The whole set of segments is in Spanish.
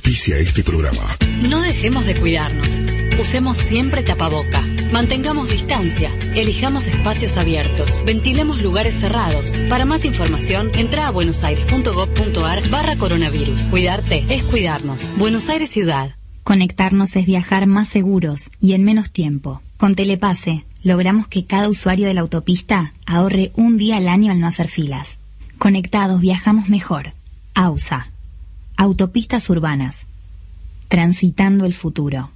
Auspicia este programa. No dejemos de cuidarnos. Usemos siempre tapaboca. Mantengamos distancia. Elijamos espacios abiertos. Ventilemos lugares cerrados. Para más información, entra a buenosaires.gov.ar/coronavirus. Cuidarte es cuidarnos. Buenos Aires Ciudad. Conectarnos es viajar más seguros y en menos tiempo. Con Telepase, logramos que cada usuario de la autopista ahorre un día al año al no hacer filas. Conectados viajamos mejor. AUSA. Autopistas urbanas. Transitando el futuro.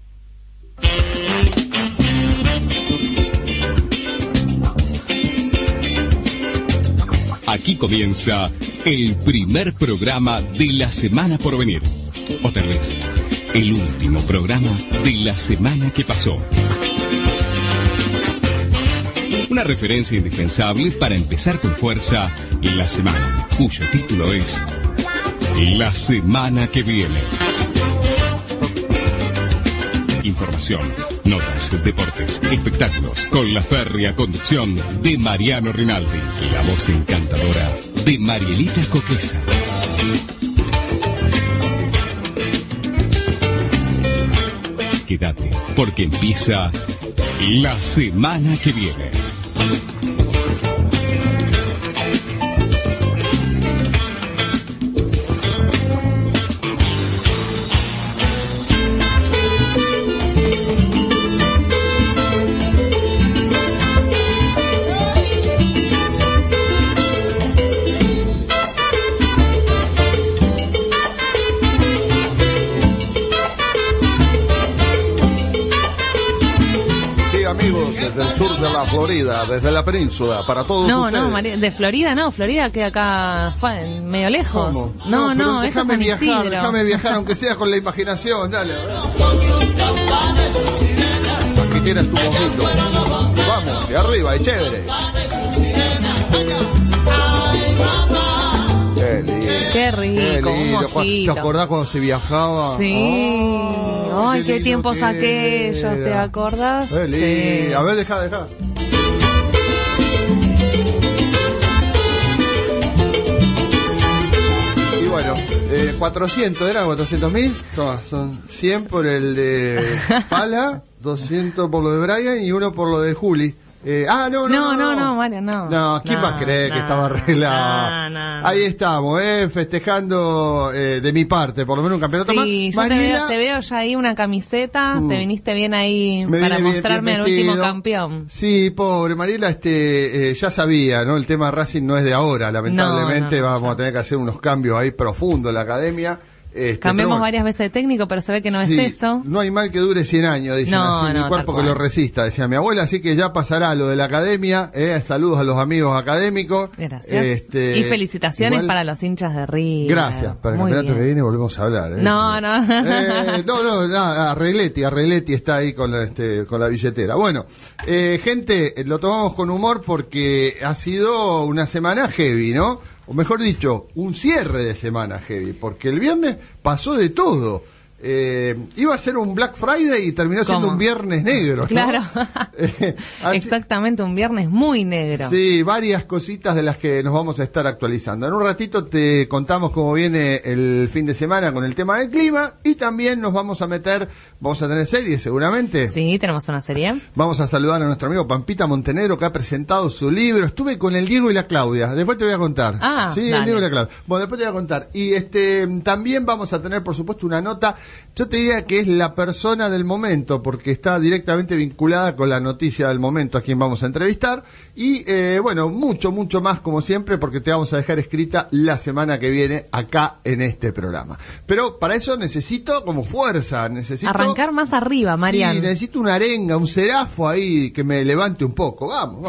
Aquí comienza el primer programa de la semana por venir. O tal vez, el último programa de la semana que pasó. Una referencia indispensable para empezar con fuerza la semana, cuyo título es La Semana que Viene. Información, notas, deportes, espectáculos, con la férrea conducción de Mariano Rinaldi, la voz encantadora de Marielita Coquesa. Quédate, porque empieza La Semana que Viene. Desde el sur de la Florida, desde la península, para todos ustedes. No, de Florida no, Florida queda acá medio lejos. ¿Cómo? No, esto es San Isidro. Déjame viajar, aunque sea con la imaginación, dale. Aquí tienes tu mojito. Vamos, de arriba, y chévere. Qué rico, un mojito. ¿Te acordás cuando se viajaba? Sí. Ay, qué tiempos aquellos, ¿te acordás? Sí. A ver, deja. Y bueno, 400, ¿eran 400.000? Son 100 por el de Pala, 200 por lo de Brian y 1 por lo de Juli. No, Mario, no. No, ¿quién va a creer que estaba arreglado? No. Ahí estamos, festejando de mi parte, por lo menos un campeonato más. Sí, yo te veo ya ahí una camiseta, te viniste bien ahí para mostrarme al último campeón. Sí, pobre Mariela, ya sabía, ¿no? El tema Racing no es de ahora, lamentablemente vamos a tener que hacer unos cambios ahí profundos en la academia. Cambiamos varias veces de técnico, pero se ve que no es eso. No hay mal que dure 100 años, dicen así, mi cuerpo que lo resista, decía mi abuela, así que ya pasará lo de la academia, saludos a los amigos académicos. Gracias. Y felicitaciones para los hinchas de River. Gracias, para el campeonato que viene volvemos a hablar. No. Arregleti está ahí con la billetera. Bueno, gente, lo tomamos con humor porque ha sido una semana heavy, ¿no? O mejor dicho, un cierre de semana heavy, porque el viernes pasó de todo. Iba a ser un Black Friday y terminó siendo un viernes negro, ¿no? Claro, exactamente, un viernes muy negro. Sí, varias cositas de las que nos vamos a estar actualizando. En un ratito te contamos cómo viene el fin de semana con el tema del clima y también nos vamos a tener series seguramente. Sí, tenemos una serie. Vamos a saludar a nuestro amigo Pampita Montenegro que ha presentado su libro. Estuve con el Diego y la Claudia, después te voy a contar. Sí, dale. El Diego y la Claudia. Bueno, después te voy a contar. Y también vamos a tener, por supuesto, una nota. Yo te diría que es la persona del momento, porque está directamente vinculada con la noticia del momento a quien vamos a entrevistar. Y, mucho más, como siempre, porque te vamos a dejar escrita la semana que viene acá en este programa. Pero para eso necesito como fuerza, arrancar más arriba, Mariano. Sí, necesito una arenga, un serafo ahí que me levante un poco. Vamos.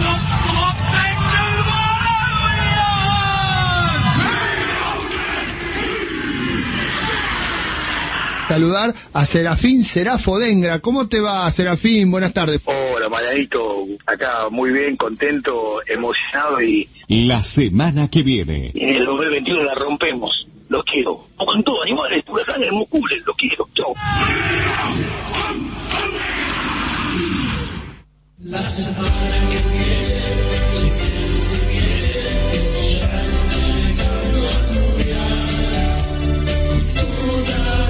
Saludar a Serafín Serafo Dengra. ¿Cómo te va, Serafín? Buenas tardes. Hola, Marianito. Acá muy bien, contento, emocionado y... La semana que viene. En el 2021 la rompemos. Los quiero. Con todo, animales, huracanes, mucules, los quiero. Chau. La semana que viene. Toda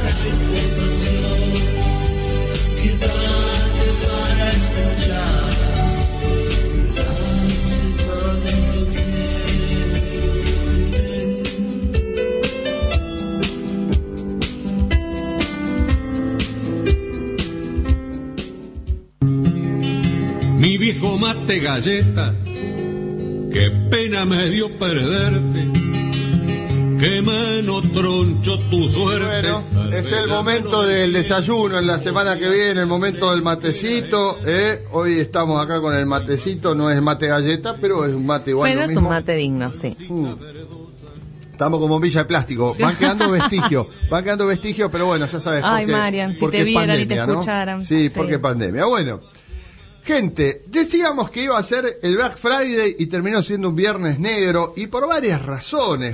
mate galleta, qué pena me dio perderte, qué mano troncho tu suerte. Bueno, es el momento del desayuno en la semana que viene, el momento del matecito. Hoy estamos acá con el matecito, no es mate galleta, pero es un mate igual. Pero es mismo. un mate digno, sí. Estamos como bombilla de plástico, van quedando vestigios, pero bueno, ya sabes. Ay, Marian, si te vieran pandemia, y te escucharan. ¿no? Sí, porque pandemia. Bueno, gente, decíamos que iba a ser el Black Friday y terminó siendo un viernes negro, y por varias razones.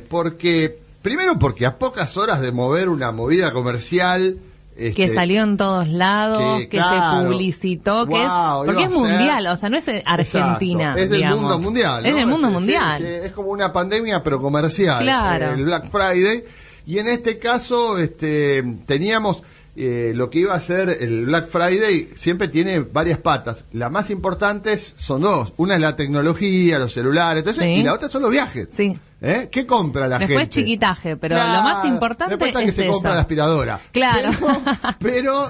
Primero porque a pocas horas de mover una movida comercial... que salió en todos lados, que claro, se publicitó, porque es mundial, o sea, no es Argentina. Exacto, es del mundo mundial, ¿no? Es del mundo mundial. Sí, es como una pandemia, pero comercial. Claro. El Black Friday. Y en este caso, teníamos lo que iba a ser el Black Friday, siempre tiene varias patas. Las más importantes son dos. Una es la tecnología, los celulares, entonces, y la otra son los viajes. Sí. ¿Qué compra la gente? Después chiquitaje, pero claro, lo más importante es que se compra la aspiradora. Claro. Pero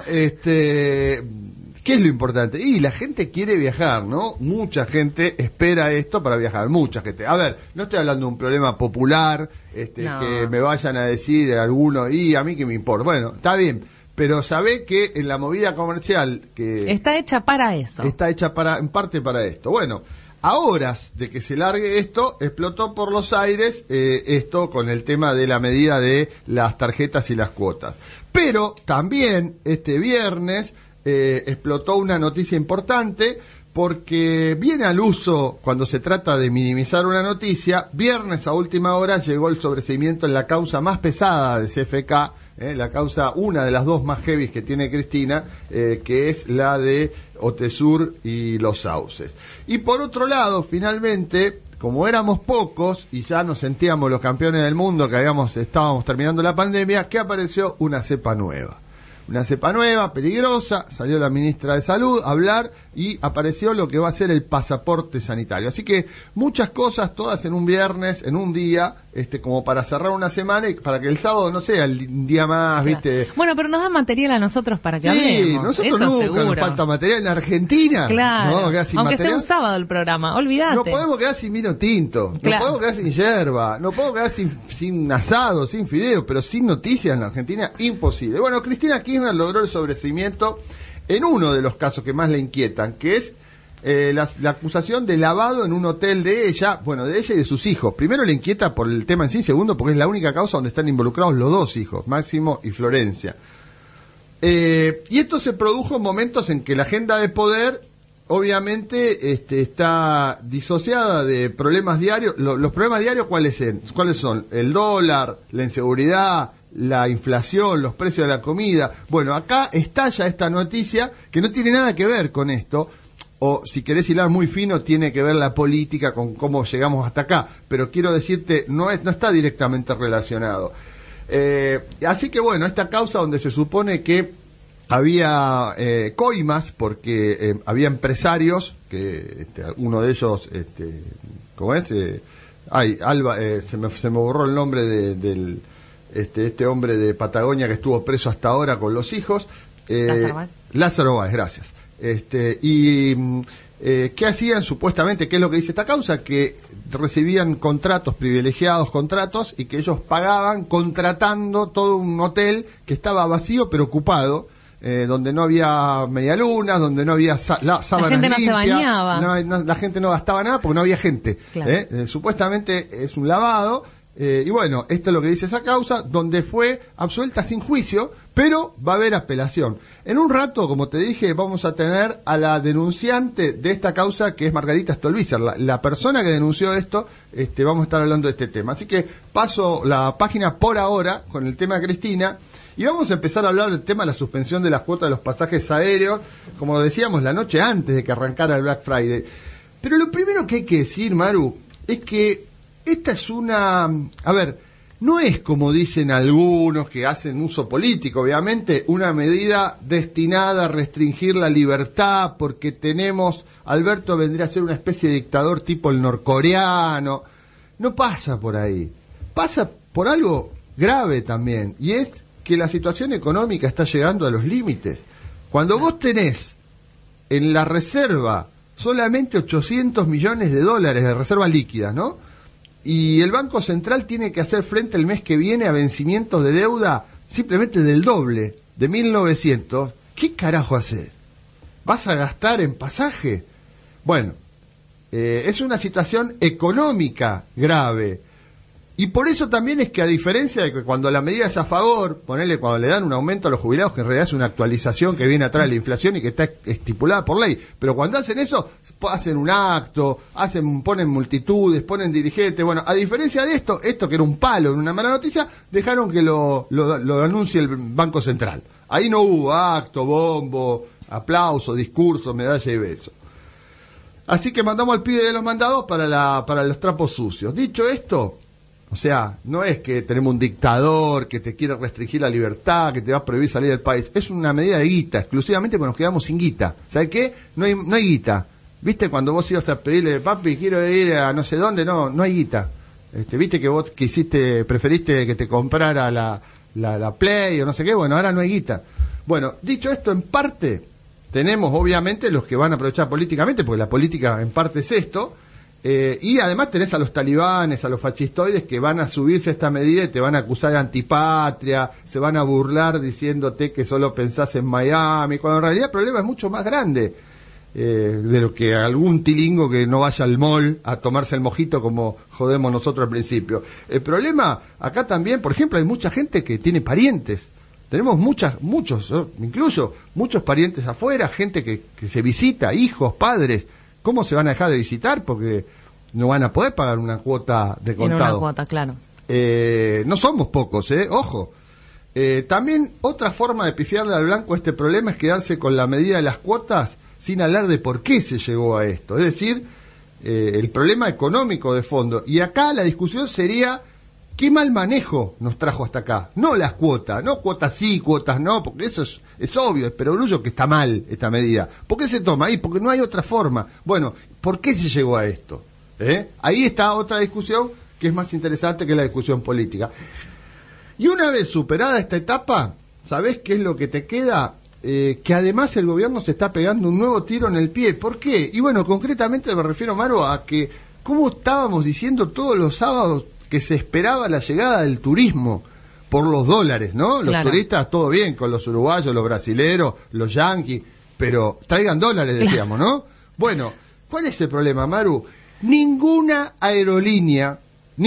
¿qué es lo importante? Y la gente quiere viajar, ¿no? Mucha gente espera esto para viajar, mucha gente. A ver, no estoy hablando de un problema popular, no, que me vayan a decir algunos, y a mí que me importa. Bueno, está bien, pero sabé que en la movida comercial que... Está hecha para eso. Está hecha en parte para esto. Bueno, a horas de que se largue esto, explotó por los aires esto con el tema de la medida de las tarjetas y las cuotas. Pero también este viernes explotó una noticia importante, porque viene al uso, cuando se trata de minimizar una noticia, viernes a última hora llegó el sobreseimiento en la causa más pesada de CFK, la causa, una de las dos más heavy que tiene Cristina, que es la de Otesur y Los Sauces. Y por otro lado, finalmente, como éramos pocos y ya nos sentíamos los campeones del mundo, que estábamos terminando la pandemia, que apareció una cepa nueva. Una cepa nueva, peligrosa, salió la ministra de Salud a hablar y apareció lo que va a ser el pasaporte sanitario. Así que muchas cosas, todas en un viernes, en un día, como para cerrar una semana y para que el sábado no sea el día más, claro, ¿viste? Bueno, pero nos da material a nosotros para que hablemos. Sí, nosotros nunca seguro. Nos falta material en Argentina. Claro, no, sin aunque material. sea un sábado el programa, olvídate. No podemos quedar sin vino tinto, claro, no podemos quedar sin yerba, no podemos quedar sin asado, sin fideos, pero sin noticias en la Argentina, imposible. Bueno, Cristina Kirchner logró el sobreseimiento en uno de los casos que más le inquietan, que es la acusación de lavado en un hotel de ella y de sus hijos. Primero le inquieta por el tema en sí, segundo porque es la única causa donde están involucrados los dos hijos, Máximo y Florencia. Y esto se produjo en momentos en que la agenda de poder obviamente está disociada de problemas diarios. Los problemas diarios, ¿cuáles son? El dólar, la inseguridad, la inflación, los precios de la comida. Bueno, acá estalla esta noticia que no tiene nada que ver con esto, o si querés hilar muy fino, tiene que ver la política con cómo llegamos hasta acá, pero quiero decirte, no está directamente relacionado. Así que bueno, esta causa donde se supone que había coimas, porque había empresarios, que uno de ellos, ¿cómo es? Alba, se me borró el nombre del este hombre de Patagonia que estuvo preso hasta ahora con los hijos. Lázaro Báez, gracias. ¿Qué hacían supuestamente? ¿Qué es lo que dice esta causa? Que recibían privilegiados contratos, y que ellos pagaban contratando todo un hotel que estaba vacío pero ocupado, donde no había medialunas, donde no había sábanas limpias. La gente no se bañaba. La gente no gastaba nada porque no había gente. Claro. Supuestamente es un lavado. Y bueno, esto es lo que dice esa causa, donde fue absuelta sin juicio, pero va a haber apelación. En un rato, como te dije, vamos a tener a la denunciante de esta causa, que es Margarita Stolbizer, la persona que denunció esto. Vamos a estar hablando de este tema. Así que paso la página por ahora con el tema de Cristina, y vamos a empezar a hablar del tema de la suspensión de las cuotas de los pasajes aéreos, como decíamos, la noche antes de que arrancara el Black Friday. Pero lo primero que hay que decir, Maru, es que esta es no es como dicen algunos que hacen uso político, obviamente, una medida destinada a restringir la libertad, porque Alberto vendría a ser una especie de dictador tipo el norcoreano. No pasa por ahí. Pasa por algo grave también, y es que la situación económica está llegando a los límites. Cuando vos tenés en la reserva solamente 800 millones de dólares de reservas líquidas, ¿no? Y el Banco Central tiene que hacer frente el mes que viene a vencimientos de deuda simplemente del doble, de 1.900. ¿Qué carajo haces? ¿Vas a gastar en pasaje? Bueno, es una situación económica grave. Y por eso también es que, a diferencia de que cuando la medida es a favor, ponerle cuando le dan un aumento a los jubilados, que en realidad es una actualización que viene atrás de la inflación y que está estipulada por ley, pero cuando hacen eso, hacen un acto, ponen multitudes, ponen dirigentes. Bueno, a diferencia de esto que era un palo, una mala noticia, dejaron que lo anuncie el Banco Central. Ahí no hubo acto, bombo, aplauso, discurso, medalla y beso. Así que mandamos al pibe de los mandados para los trapos sucios. Dicho esto, o sea, no es que tenemos un dictador que te quiere restringir la libertad, que te va a prohibir salir del país. Es una medida de guita, exclusivamente porque nos quedamos sin guita. ¿Sabes qué? No hay guita. ¿Viste cuando vos ibas a pedirle, papi, quiero ir a no sé dónde? No hay guita. ¿Viste que vos preferiste que te comprara la Play o no sé qué? Bueno, ahora no hay guita. Bueno, dicho esto, en parte tenemos obviamente los que van a aprovechar políticamente, porque la política en parte es esto. Y además tenés a los talibanes, a los fascistoides que van a subirse a esta medida y te van a acusar de antipatria, se van a burlar diciéndote que solo pensás en Miami, cuando en realidad el problema es mucho más grande de lo que algún tilingo que no vaya al mall a tomarse el mojito como jodemos nosotros al principio. El problema acá también, por ejemplo, hay mucha gente que tiene parientes. Tenemos muchos, incluso muchos parientes afuera, gente que se visita, hijos, padres. ¿Cómo se van a dejar de visitar? Porque no van a poder pagar una cuota de contado. En una cuota, claro. No somos pocos, ojo. También otra forma de pifiarle al blanco a este problema es quedarse con la medida de las cuotas sin hablar de por qué se llegó a esto. Es decir, el problema económico de fondo. Y acá la discusión sería qué mal manejo nos trajo hasta acá. No las cuotas, no cuotas sí, cuotas no, porque eso es obvio, es perogrullo que está mal esta medida. ¿Por qué se toma ahí? Porque no hay otra forma. Bueno, ¿por qué se llegó a esto? Ahí está otra discusión que es más interesante que la discusión política. Y una vez superada esta etapa, ¿sabés qué es lo que te queda? Que además el gobierno se está pegando un nuevo tiro en el pie. ¿Por qué? Y bueno, concretamente me refiero, Maru, a que, como estábamos diciendo todos los sábados, que se esperaba la llegada del turismo por los dólares, ¿no? Los turistas, todo bien, con los uruguayos, los brasileros, los yanquis, pero traigan dólares, decíamos, ¿no? Bueno, ¿cuál es el problema, Maru? Ninguna aerolínea,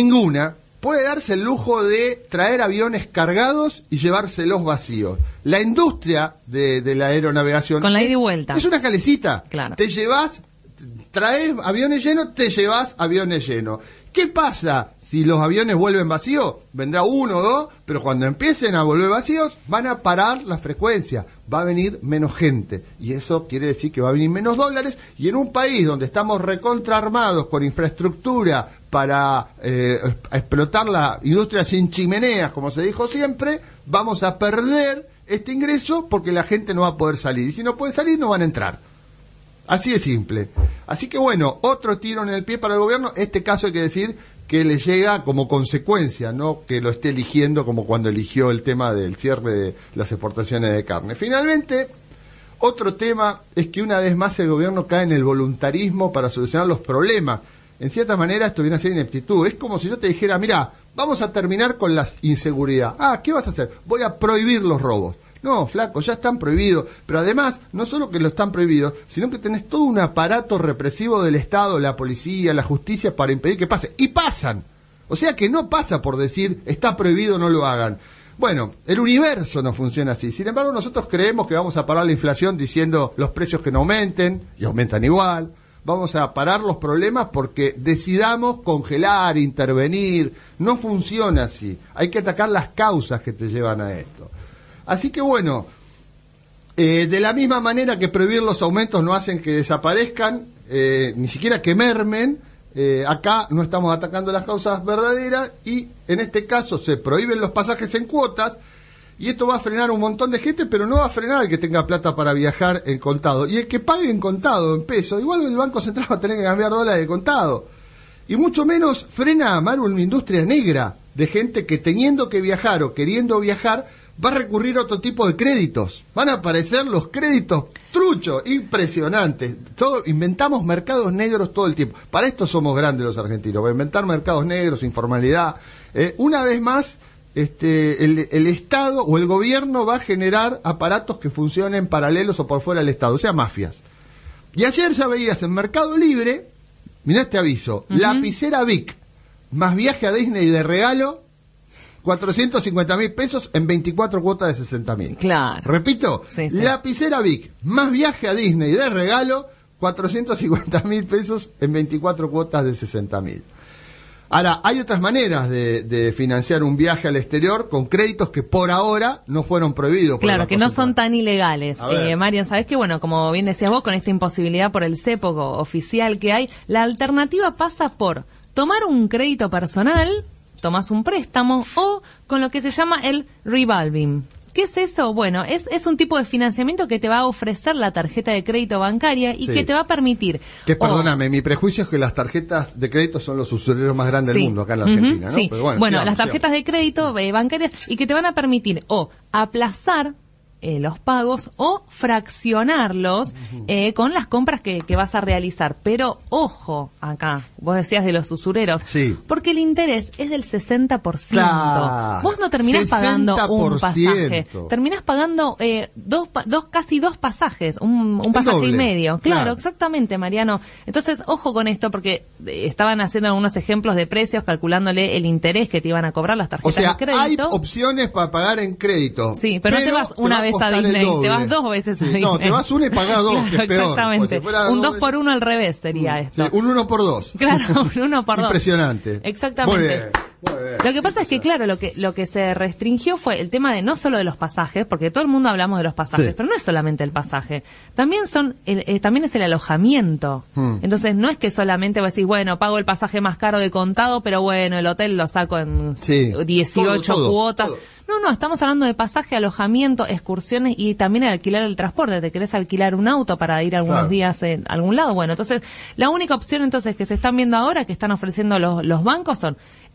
puede darse el lujo de traer aviones cargados y llevárselos vacíos. La industria de la aeronavegación... Con la ida y vuelta. Es una calecita. Claro. Te llevas, traes aviones llenos, te llevas aviones llenos. ¿Qué pasa si los aviones vuelven vacíos? Vendrá uno o dos, pero cuando empiecen a volver vacíos van a parar la frecuencia, va a venir menos gente y eso quiere decir que va a venir menos dólares, y en un país donde estamos recontraarmados con infraestructura para explotar la industria sin chimeneas, como se dijo siempre, vamos a perder este ingreso porque la gente no va a poder salir, y si no puede salir no van a entrar. Así de simple. Así que bueno, otro tiro en el pie para el gobierno. Este caso hay que decir que le llega como consecuencia, no que lo esté eligiendo como cuando eligió el tema del cierre de las exportaciones de carne. Finalmente, otro tema es que una vez más el gobierno cae en el voluntarismo para solucionar los problemas. En cierta manera esto viene a ser ineptitud. Es como si yo te dijera, mira, vamos a terminar con la inseguridad. ¿Qué vas a hacer? Voy a prohibir los robos. No, flaco, ya están prohibidos, pero además, no solo que lo están prohibidos, sino que tenés todo un aparato represivo del Estado, la policía, la justicia, para impedir que pase. Y pasan. O sea que no pasa por decir, está prohibido, no lo hagan. Bueno, el universo no funciona así. Sin embargo, nosotros creemos que vamos a parar la inflación diciendo los precios que no aumenten, y aumentan igual. Vamos a parar los problemas porque decidamos congelar, intervenir. No funciona así. Hay que atacar las causas que te llevan a esto. Así que bueno, de la misma manera que prohibir los aumentos no hacen que desaparezcan, ni siquiera que mermen, acá no estamos atacando las causas verdaderas y en este caso se prohíben los pasajes en cuotas y esto va a frenar un montón de gente, pero no va a frenar el que tenga plata para viajar en contado. Y el que pague en contado, en pesos, igual el Banco Central va a tener que cambiar dólares de contado. Y mucho menos frena a Maru una industria negra de gente que teniendo que viajar o queriendo viajar va a recurrir a otro tipo de créditos. Van a aparecer los créditos truchos, impresionantes. Inventamos mercados negros todo el tiempo. Para esto somos grandes los argentinos, para inventar mercados negros, informalidad. Una vez más, el Estado o el gobierno va a generar aparatos que funcionen paralelos o por fuera del Estado, o sea, mafias. Y ayer ya veías en Mercado Libre, mirá este aviso, lapicera Bic, más viaje a Disney de regalo, 450.000 pesos en 24 cuotas de 60.000. Claro. Repito, sí. Lapicera Bic, más viaje a Disney de regalo, 450.000 pesos en 24 cuotas de 60.000. Ahora, hay otras maneras de financiar un viaje al exterior con créditos que por ahora no fueron prohibidos. Claro, que no son tan ilegales. Mario, ¿sabés qué? Bueno, como bien decías vos, con esta imposibilidad por el cepo oficial que hay, la alternativa pasa por tomar un crédito personal, tomás un préstamo, o con lo que se llama el revolving. ¿Qué es eso? Bueno, es un tipo de financiamiento que te va a ofrecer la tarjeta de crédito bancaria y que te va a permitir... Perdóname, mi prejuicio es que las tarjetas de crédito son los usureros más grandes del mundo acá en la Argentina, ¿no? Sí. Pero bueno, las tarjetas de crédito bancarias y que te van a permitir o aplazar los pagos o fraccionarlos con las compras que vas a realizar. Pero ojo acá, vos decías de los usureros, porque el interés es del 60%. Claro. Vos no terminás pagando un pasaje, terminás pagando casi dos pasajes, un pasaje y medio. Claro, exactamente, Mariano. Entonces, ojo con esto, porque estaban haciendo algunos ejemplos de precios, calculándole el interés que te iban a cobrar las tarjetas de crédito. Hay opciones para pagar en crédito. Sí, pero no te vas una vez a Disney, te vas 2 veces a Disney. No, te vas una y pagás 2, claro, que es peor. Exactamente. Un 2 por 1 al revés sería esto. Sí, un 1 por 2. Claro, un 1 por 2. Impresionante. Exactamente. Muy bien. Lo que pasa es que, claro, lo que se restringió fue el tema de no solo de los pasajes, porque todo el mundo hablamos de los pasajes, pero no es solamente el pasaje, también también es el alojamiento. Entonces no es que solamente vas a decir, bueno, pago el pasaje más caro de contado, pero bueno, el hotel lo saco en 18 cuotas. Todo. No, estamos hablando de pasaje, alojamiento, excursiones y también el alquilar el transporte. ¿Te querés alquilar un auto para ir algunos días en algún lado? Bueno, entonces, la única opción entonces que se están viendo ahora, que están ofreciendo los bancos, son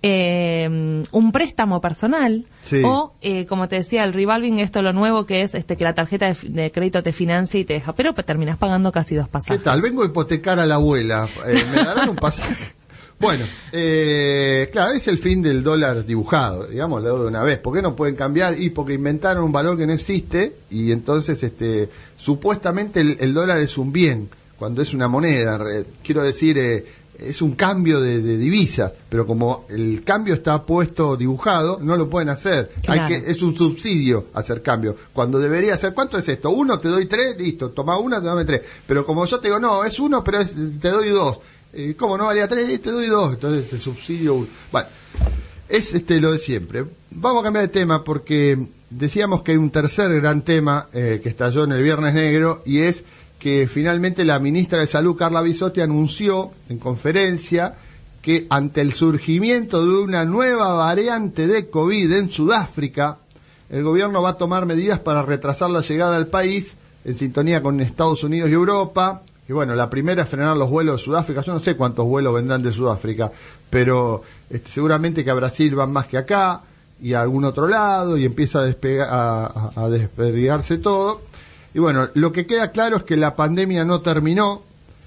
un préstamo personal o, como te decía, el revolving, esto lo nuevo que es que la tarjeta de crédito te financia y te deja, pero terminás pagando casi 2 pasajes. ¿Qué tal? Vengo a hipotecar a la abuela. ¿Me darán un pasaje? Bueno, claro, es el fin del dólar dibujado, digámoslo de una vez. ¿Por qué no pueden cambiar? Y porque inventaron un valor que no existe y entonces supuestamente el dólar es un bien cuando es una moneda. Quiero decir, es un cambio de divisas, pero como el cambio está puesto dibujado, no lo pueden hacer. Claro. Es un subsidio hacer cambio. Cuando debería ser, ¿cuánto es esto? 1, te doy 3, listo, toma 1, te doy 3. Pero como yo te digo, no, es 1, pero te doy 2. ¿Cómo no valía 3? Te doy 2. Entonces el subsidio... Bueno, es lo de siempre. Vamos a cambiar de tema porque decíamos que hay un tercer gran tema que estalló en el Viernes Negro y es que finalmente la ministra de Salud, Carla Bisotti, anunció en conferencia que ante el surgimiento de una nueva variante de COVID en Sudáfrica, el gobierno va a tomar medidas para retrasar la llegada al país en sintonía con Estados Unidos y Europa. Y bueno, la primera es frenar los vuelos de Sudáfrica. Yo no sé cuántos vuelos vendrán de Sudáfrica, pero seguramente que a Brasil van más que acá y a algún otro lado y empieza a despegarse todo. Y bueno, lo que queda claro es que la pandemia no terminó,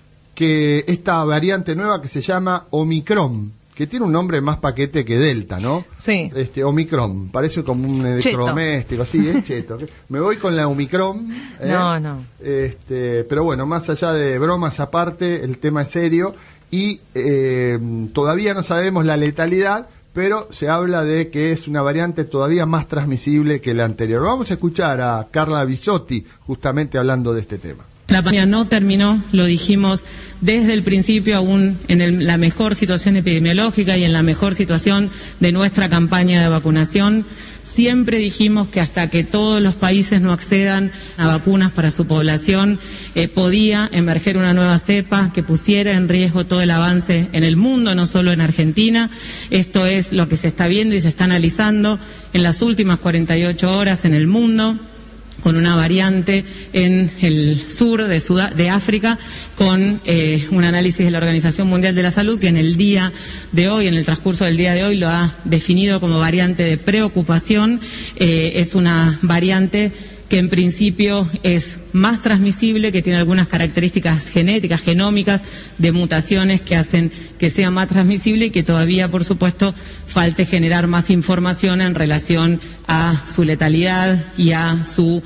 que esta variante nueva que se llama Omicron, que tiene un nombre más paquete que Delta, ¿no? Sí. Omicron, parece como un electrodoméstico, sí, es cheto. Me voy con la Omicron. No. Pero bueno, más allá de bromas aparte, el tema es serio y todavía no sabemos la letalidad, pero se habla de que es una variante todavía más transmisible que la anterior. Vamos a escuchar a Carla Bisotti justamente hablando de este tema. La pandemia no terminó, lo dijimos desde el principio, aún en la mejor situación epidemiológica y en la mejor situación de nuestra campaña de vacunación. Siempre dijimos que hasta que todos los países no accedan a vacunas para su población, podía emerger una nueva cepa que pusiera en riesgo todo el avance en el mundo, no solo en Argentina. Esto es lo que se está viendo y se está analizando en las últimas 48 horas en el mundo. con una variante en el sur de África, con un análisis de la Organización Mundial de la Salud, que en el día de hoy, en el transcurso del día de hoy, lo ha definido como variante de preocupación. Es una variante que en principio es más transmisible, que tiene algunas características genéticas, genómicas, de mutaciones que hacen que sea más transmisible y que todavía, por supuesto, falte generar más información en relación a su letalidad y a su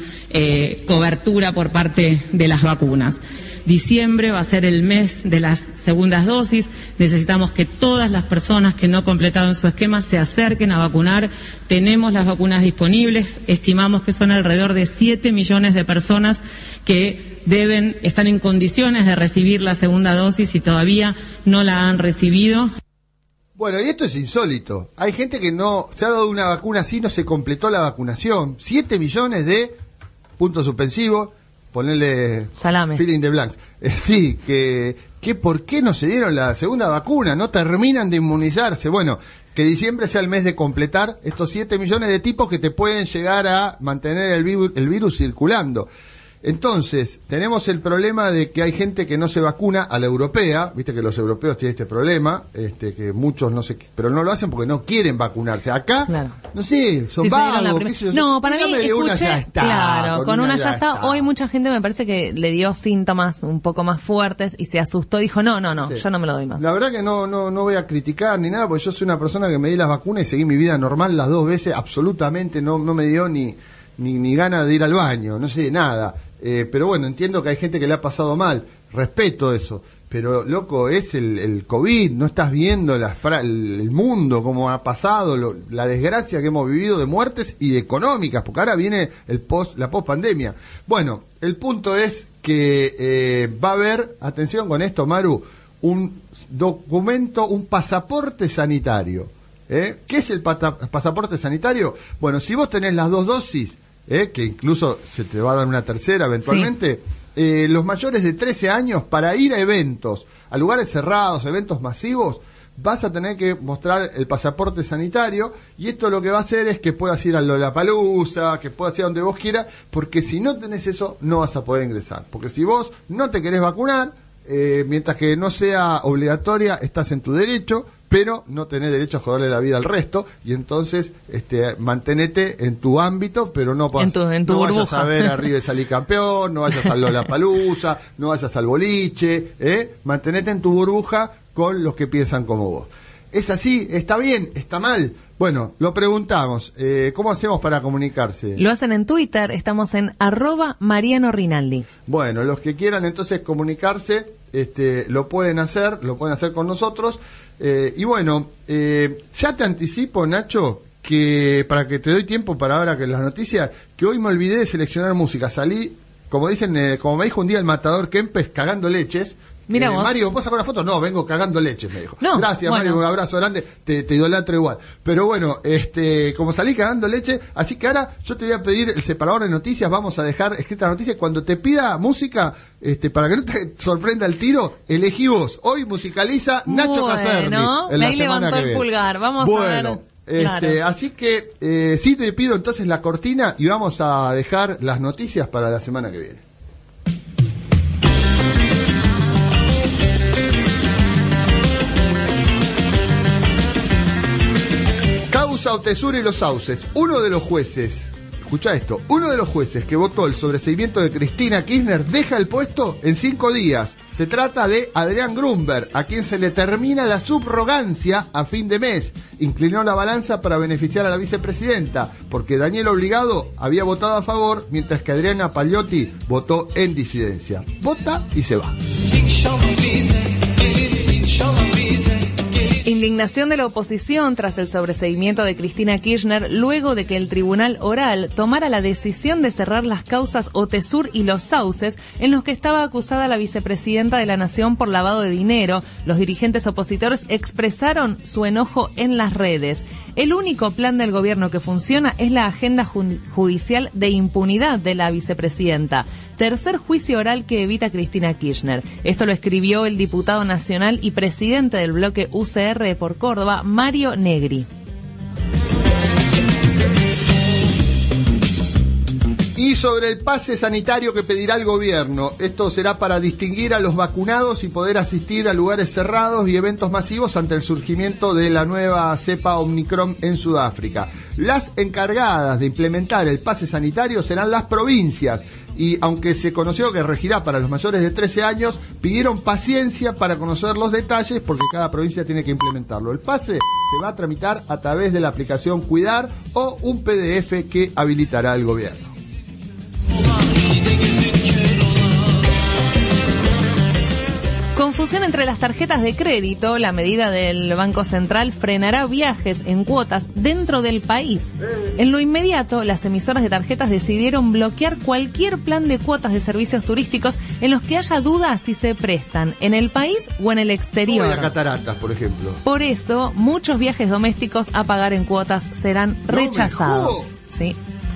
cobertura por parte de las vacunas. Diciembre va a ser el mes de las segundas dosis. Necesitamos que todas las personas que no completaron su esquema se acerquen a vacunar. Tenemos las vacunas disponibles. Estimamos que son alrededor de 7 millones de personas que están en condiciones de recibir la segunda dosis y todavía no la han recibido. Bueno, y esto es insólito. Hay gente que no se ha dado una vacuna así, no se completó la vacunación. 7 millones de puntos suspensivos. Ponerle salames. Filling the blanks. Sí, que ¿por qué no se dieron la segunda vacuna? No terminan de inmunizarse. Bueno, que diciembre sea el mes de completar estos 7 millones de tipos que te pueden llegar a mantener el virus circulando. Entonces, tenemos el problema de que hay gente que no se vacuna a la europea, viste que los europeos tienen este problema, que muchos no sé, pero no lo hacen porque no quieren vacunarse. Acá, claro, no sé, son vagos, qué sé yo. No, para mí, de una ya está. Claro, con una ya está. Hoy mucha gente me parece que le dio síntomas un poco más fuertes y se asustó y dijo, no, sí, yo no me lo doy más. La verdad que no voy a criticar ni nada, porque yo soy una persona que me di las vacunas y seguí mi vida normal las 2 veces, absolutamente no me dio ni ganas de ir al baño, no sé, nada. Pero bueno, entiendo que hay gente que le ha pasado mal, respeto eso, pero loco, es el COVID, no estás viendo el mundo como ha pasado, la desgracia que hemos vivido de muertes y de económicas, porque ahora viene la post-pandemia. Bueno, el punto es que va a haber, atención con esto, Maru, un documento, un pasaporte sanitario. ¿Qué es el pasaporte sanitario? Bueno, si vos tenés las 2 dosis, que incluso se te va a dar una tercera eventualmente, sí, los mayores de 13 años, para ir a eventos, a lugares cerrados, eventos masivos, vas a tener que mostrar el pasaporte sanitario, y esto lo que va a hacer es que puedas ir a Lollapalooza, que puedas ir a donde vos quieras, porque si no tenés eso, no vas a poder ingresar. Porque si vos no te querés vacunar, mientras que no sea obligatoria, estás en tu derecho, pero no tenés derecho a joderle la vida al resto, y entonces mantenete en tu ámbito, pero no vayas a ver a River salir campeón, no vayas a Lollapalooza, no vayas al boliche, mantenete en tu burbuja con los que piensan como vos. ¿Es así? ¿Está bien? ¿Está mal? Bueno, lo preguntamos. ¿Cómo hacemos para comunicarse? Lo hacen en Twitter, estamos en @Mariano Rinaldi. Bueno, los que quieran entonces comunicarse, lo pueden hacer con nosotros. Y bueno, ya te anticipo, Nacho, que para que te doy tiempo para ahora que las noticias, que hoy me olvidé de seleccionar música. Salí, como dicen, como me dijo un día el matador Kempes, cagando leches. Mira vos. Mario, ¿vos sacás una foto? No, vengo cagando leches, me dijo. No, gracias, bueno. Mario, un abrazo grande, te idolatro igual. Pero bueno, como salí cagando leche, así que ahora yo te voy a pedir el separador de noticias, vamos a dejar escrita la noticia. Cuando te pida música, para que no te sorprenda el tiro, elegí vos. Hoy musicaliza Nacho Caserni. Ahí levantó el pulgar, vamos a ver. Claro. Así que sí te pido entonces la cortina y vamos a dejar las noticias para la semana que viene. Causa Otesur y los sauces. Uno de los jueces que votó el sobreseimiento de Cristina Kirchner deja el puesto en 5 días. Se trata de Adrián Grunberg, a quien se le termina la subrogancia a fin de mes. Inclinó la balanza para beneficiar a la vicepresidenta, porque Daniel Obligado había votado a favor, mientras que Adriana Pagliotti votó en disidencia. Vota y se va. Indignación de la oposición tras el sobreseimiento de Cristina Kirchner luego de que el Tribunal Oral tomara la decisión de cerrar las causas Otesur y Los Sauces, en los que estaba acusada la vicepresidenta de la Nación por lavado de dinero. Los dirigentes opositores expresaron su enojo en las redes. El único plan del gobierno que funciona es la agenda judicial de impunidad de la vicepresidenta. Tercer juicio oral que evita Cristina Kirchner. Esto lo escribió el diputado nacional y presidente del bloque UCR por Córdoba, Mario Negri. Y sobre el pase sanitario que pedirá el gobierno. Esto será para distinguir a los vacunados y poder asistir a lugares cerrados y eventos masivos ante el surgimiento de la nueva cepa Omicron en Sudáfrica. Las encargadas de implementar el pase sanitario serán las provincias. Y aunque se conoció que regirá para los mayores de 13 años, pidieron paciencia para conocer los detalles porque cada provincia tiene que implementarlo. El pase se va a tramitar a través de la aplicación Cuidar o un PDF que habilitará el gobierno. Confusión entre las tarjetas de crédito. La medida del Banco Central frenará viajes en cuotas dentro del país. En lo inmediato, las emisoras de tarjetas decidieron bloquear cualquier plan de cuotas de servicios turísticos en los que haya dudas si se prestan en el país o en el exterior. Voy a Cataratas, por ejemplo. Por eso, muchos viajes domésticos a pagar en cuotas serán rechazados. Sí.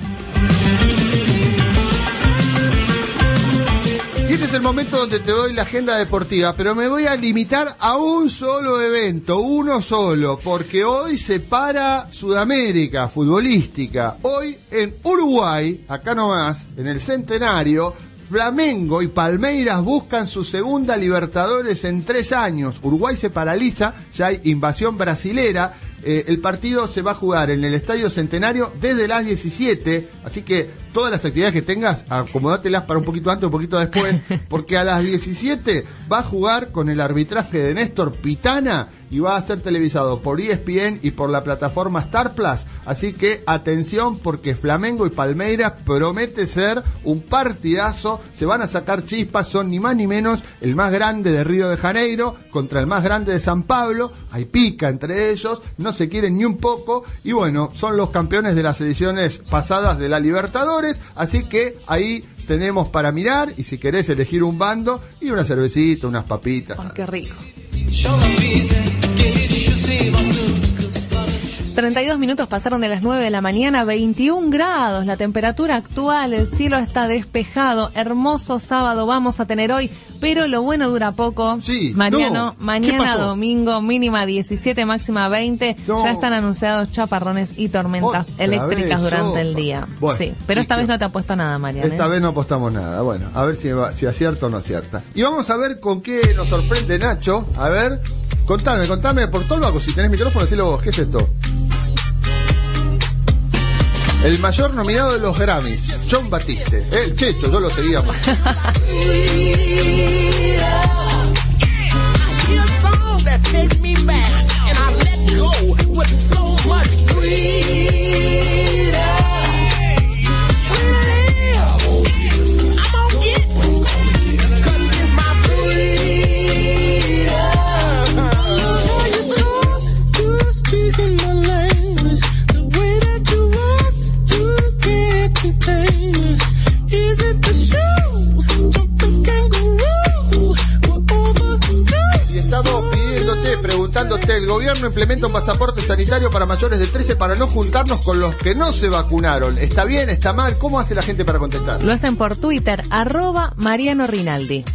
Este es el momento donde te doy la agenda deportiva, pero me voy a limitar a un solo evento, uno solo, porque hoy se para Sudamérica futbolística. Hoy en Uruguay, acá nomás, en el Centenario, Flamengo y Palmeiras buscan su segunda Libertadores en 3 años. Uruguay se paraliza, ya hay invasión brasilera. El partido se va a jugar en el Estadio Centenario desde las 17, así que todas las actividades que tengas, acomodátelas para un poquito antes o un poquito después, porque a las 17 va a jugar con el arbitraje de Néstor Pitana y va a ser televisado por ESPN y por la plataforma Star Plus, así que atención porque Flamengo y Palmeiras promete ser un partidazo, se van a sacar chispas, son ni más ni menos el más grande de Río de Janeiro contra el más grande de San Pablo, hay pica entre ellos, no se quieren ni un poco, y bueno, son los campeones de las ediciones pasadas de la Libertadores, así que ahí tenemos para mirar, y si querés elegir un bando, y una cervecita, unas papitas. Oh, qué rico. 32 minutos pasaron de las 9 de la mañana, 21 grados la temperatura actual, el cielo está despejado, hermoso sábado vamos a tener hoy, pero lo bueno dura poco. Sí, Mariano, no. mañana domingo, mínima 17, máxima 20, no. Ya están anunciados chaparrones y tormentas eléctricas durante el día. Bueno, sí, pero esta vez no te apuesto nada, Mariano. Esta vez no apostamos nada, bueno, a ver si acierta o no acierta. Y vamos a ver con qué nos sorprende Nacho, a ver, contame por todo lo hago, si tenés micrófono, decilo vos, ¿qué es esto? El mayor nominado de los Grammys, Jon Batiste. El Checho, yo lo seguía más. Preguntándote, el gobierno implementa un pasaporte sanitario para mayores de 13 para no juntarnos con los que no se vacunaron. ¿Está bien? ¿Está mal? ¿Cómo hace la gente para contestar? Lo hacen por Twitter, @Mariano Rinaldi.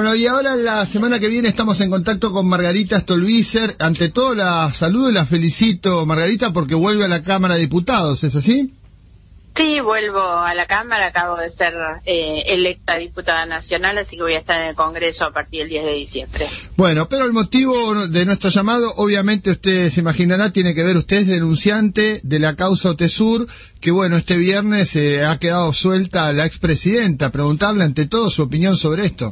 Bueno, y ahora la semana que viene estamos en contacto con Margarita Stolbizer. Ante todo la saludo y la felicito, Margarita, porque vuelve a la Cámara de Diputados, ¿es así? Sí, vuelvo a la Cámara, acabo de ser electa diputada nacional, así que voy a estar en el Congreso a partir del 10 de diciembre. Bueno, pero el motivo de nuestro llamado, obviamente usted se imaginará, tiene que ver, usted es denunciante de la causa Otesur, que bueno, este viernes ha quedado suelta la expresidenta. Preguntarle ante todo su opinión sobre esto.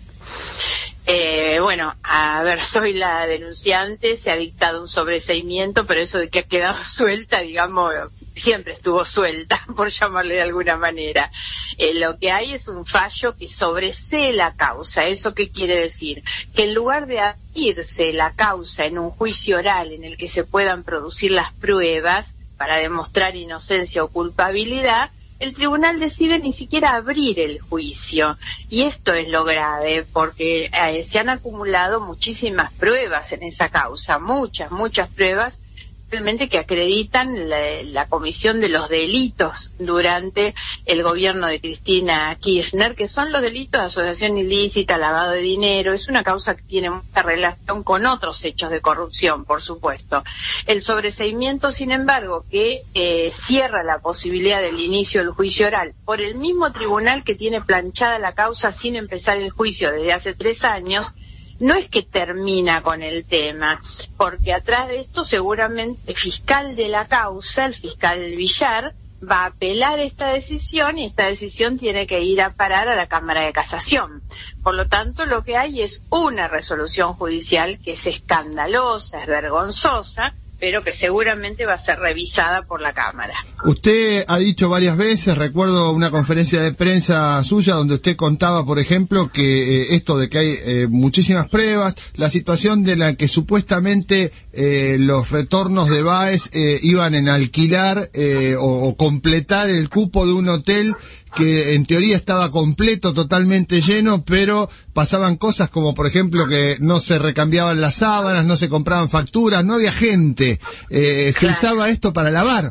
Bueno, a ver, soy la denunciante, se ha dictado un sobreseimiento, pero eso de que ha quedado suelta, digamos, siempre estuvo suelta, por llamarle de alguna manera. Lo que hay es un fallo que sobresee la causa. ¿Eso qué quiere decir? Que en lugar de abrirse la causa en un juicio oral en el que se puedan producir las pruebas para demostrar inocencia o culpabilidad, el tribunal decide ni siquiera abrir el juicio. Y esto es lo grave, porque se han acumulado muchísimas pruebas en esa causa, muchas pruebas realmente que acreditan la comisión de los delitos durante el gobierno de Cristina Kirchner, que son los delitos de asociación ilícita, lavado de dinero. Es una causa que tiene mucha relación con otros hechos de corrupción, por supuesto. El sobreseimiento, sin embargo, que cierra la posibilidad del inicio del juicio oral por el mismo tribunal que tiene planchada la causa sin empezar el juicio desde hace 3 años, no es que termina con el tema, porque atrás de esto seguramente el fiscal de la causa, el fiscal Villar, va a apelar esta decisión y esta decisión tiene que ir a parar a la Cámara de Casación. Por lo tanto, lo que hay es una resolución judicial que es escandalosa, es vergonzosa, pero que seguramente va a ser revisada por la Cámara. Usted ha dicho varias veces, recuerdo una conferencia de prensa suya donde usted contaba, por ejemplo, que esto de que hay muchísimas pruebas, la situación de la que supuestamente los retornos de Báez iban en alquilar o completar el cupo de un hotel que en teoría estaba completo, totalmente lleno, pero pasaban cosas como, por ejemplo, que no se recambiaban las sábanas, no se compraban facturas, no había gente, se usaba esto para lavar.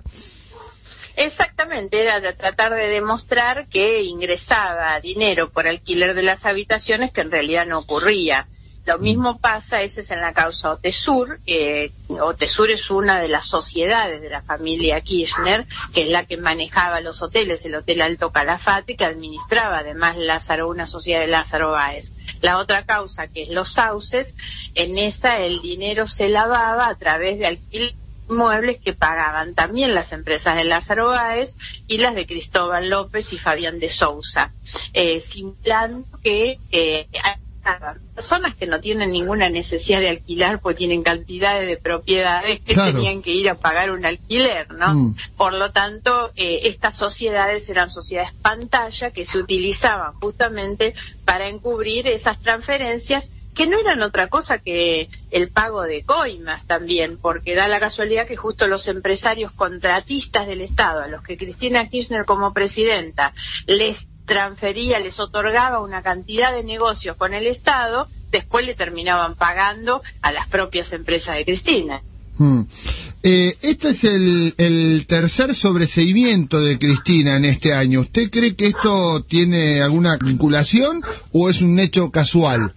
Exactamente, era de tratar de demostrar que ingresaba dinero por alquiler de las habitaciones, que en realidad no ocurría. Lo mismo pasa, ese es en la causa Otesur. Otesur es una de las sociedades de la familia Kirchner, que es la que manejaba los hoteles, el Hotel Alto Calafate, que administraba además Lázaro, una sociedad de Lázaro Báez. La otra causa, que es Los Sauces, en esa el dinero se lavaba a través de alquiler de inmuebles que pagaban también las empresas de Lázaro Báez y las de Cristóbal López y Fabián de Sousa, simulando que personas que no tienen ninguna necesidad de alquilar, pues tienen cantidades de propiedades que tenían que ir a pagar un alquiler, ¿no? Por lo tanto, estas sociedades eran sociedades pantalla que se utilizaban justamente para encubrir esas transferencias, que no eran otra cosa que el pago de coimas también, porque da la casualidad que justo los empresarios contratistas del Estado, a los que Cristina Kirchner como presidenta les transfería, les otorgaba una cantidad de negocios con el Estado, después le terminaban pagando a las propias empresas de Cristina. Este es el tercer sobreseimiento de Cristina en este año. ¿Usted cree que esto tiene alguna vinculación o es un hecho casual?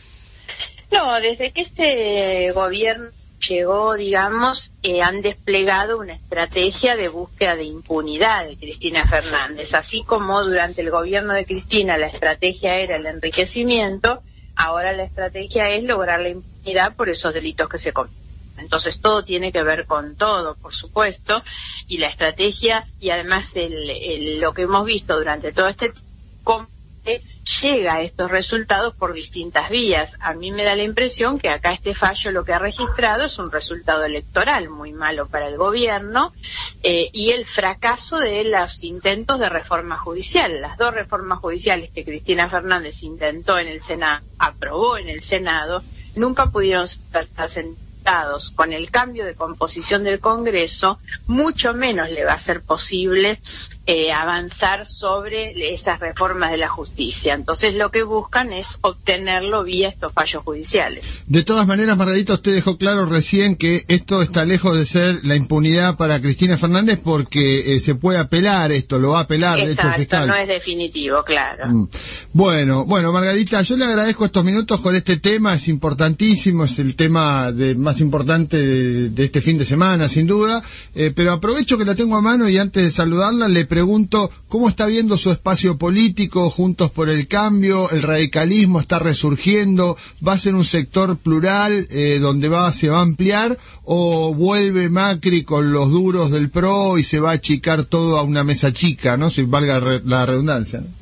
No, desde que este gobierno llegó, digamos, han desplegado una estrategia de búsqueda de impunidad de Cristina Fernández. Así como durante el gobierno de Cristina la estrategia era el enriquecimiento, ahora la estrategia es lograr la impunidad por esos delitos que se cometen. Entonces todo tiene que ver con todo, por supuesto, y la estrategia, y además lo que hemos visto durante todo este tiempo, llega a estos resultados por distintas vías. A mí me da la impresión que acá este fallo lo que ha registrado es un resultado electoral muy malo para el gobierno y el fracaso de los intentos de reforma judicial. Las 2 reformas judiciales que Cristina Fernández intentó en el Senado, aprobó en el Senado, nunca pudieron ser Diputados, con el cambio de composición del Congreso, mucho menos le va a ser posible avanzar sobre esas reformas de la justicia. Entonces lo que buscan es obtenerlo vía estos fallos judiciales. De todas maneras, Margarita, usted dejó claro recién que esto está lejos de ser la impunidad para Cristina Fernández porque se puede apelar esto, lo va a apelar. Exacto, de hecho, el fiscal. No es definitivo, claro. Bueno, Margarita, yo le agradezco estos minutos con este tema, es importantísimo, es el tema más importante de este fin de semana, sin duda, pero aprovecho que la tengo a mano y antes de saludarla le pregunto cómo está viendo su espacio político, Juntos por el Cambio, el radicalismo está resurgiendo, va a ser un sector plural donde se va a ampliar o vuelve Macri con los duros del PRO y se va a achicar todo a una mesa chica, ¿no? Si valga la redundancia, ¿no?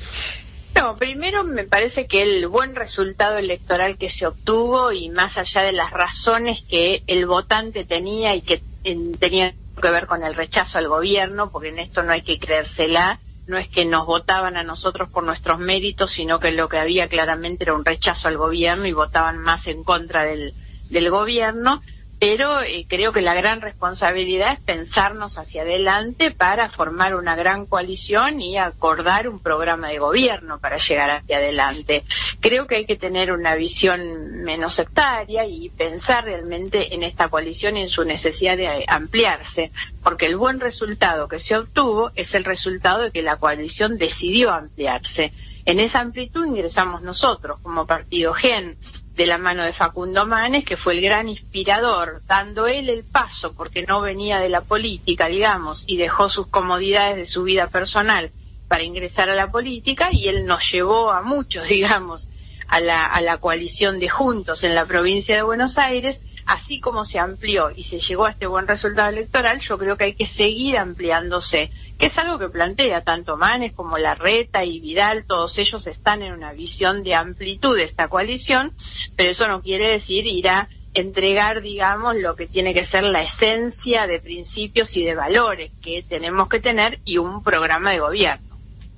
No, primero me parece que el buen resultado electoral que se obtuvo y más allá de las razones que el votante tenía y que tenía que ver con el rechazo al gobierno, porque en esto no hay que creérsela, no es que nos votaban a nosotros por nuestros méritos, sino que lo que había claramente era un rechazo al gobierno y votaban más en contra del gobierno. Pero creo que la gran responsabilidad es pensarnos hacia adelante para formar una gran coalición y acordar un programa de gobierno para llegar hacia adelante. Creo que hay que tener una visión menos sectaria y pensar realmente en esta coalición y en su necesidad de ampliarse, porque el buen resultado que se obtuvo es el resultado de que la coalición decidió ampliarse. En esa amplitud ingresamos nosotros como partido GEN, de la mano de Facundo Manes, que fue el gran inspirador, dando él el paso porque no venía de la política, digamos, y dejó sus comodidades de su vida personal para ingresar a la política, y él nos llevó a muchos, digamos, a la coalición de Juntos en la provincia de Buenos Aires. Así como se amplió y se llegó a este buen resultado electoral, yo creo que hay que seguir ampliándose, que es algo que plantea tanto Manes como Larreta y Vidal, todos ellos están en una visión de amplitud de esta coalición, pero eso no quiere decir ir a entregar, digamos, lo que tiene que ser la esencia de principios y de valores que tenemos que tener y un programa de gobierno.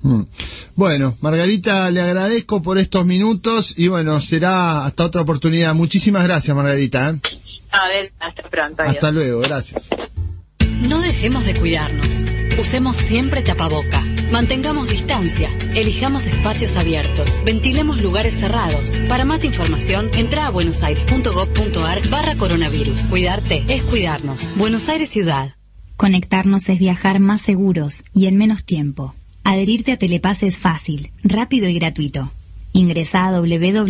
Bueno, Margarita, le agradezco por estos minutos y bueno, será hasta otra oportunidad. Muchísimas gracias, Margarita. Hasta pronto. Adiós. Hasta luego, gracias. No dejemos de cuidarnos. Usemos siempre tapaboca. Mantengamos distancia. Elijamos espacios abiertos. Ventilemos lugares cerrados. Para más información, entra a buenosaires.gov.ar/coronavirus. Cuidarte es cuidarnos. Buenos Aires Ciudad. Conectarnos es viajar más seguros y en menos tiempo. Adherirte a Telepase es fácil, rápido y gratuito. Ingresá a